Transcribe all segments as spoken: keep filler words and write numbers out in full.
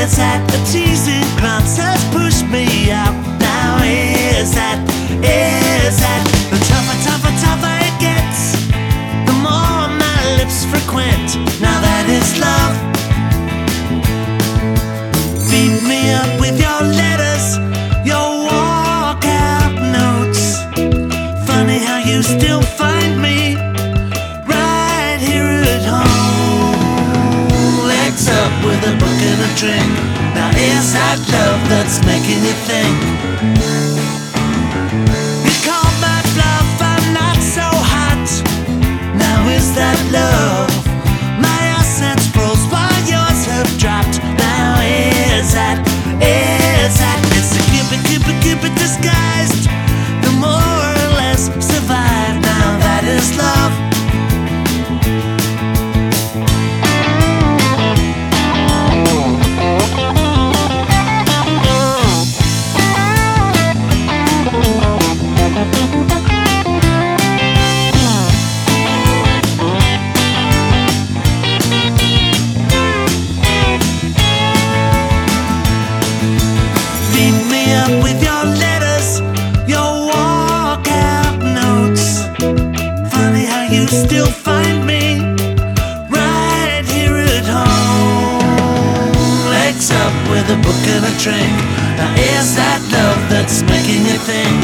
is that a teasing glance has pushed me out? Now is that, is that the tougher, tougher, tougher it gets, the more my lips frequent. Now that is love. Beat me up with your letters, your walkout notes. Funny how you still find me right here at home. Legs up with a book and a drink. Now is that love that's making you think? You call my bluff, I'm not so hot. Now is that love? My assets froze while yours have dropped. Now is that, is that it's a cupid, cupid, cupid disguised, the more or less survive. Now that is love. With your letters, your walkout notes. Funny how you still find me right here at home. Legs up with a book and a drink. Now is that love that's making you think?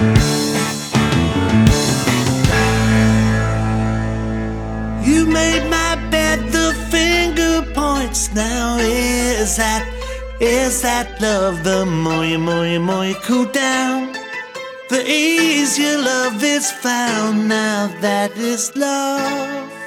You made my bed, the finger points. Now is that, is that love? The more you, more you, more you cool down, the easier love is found. Now that is love.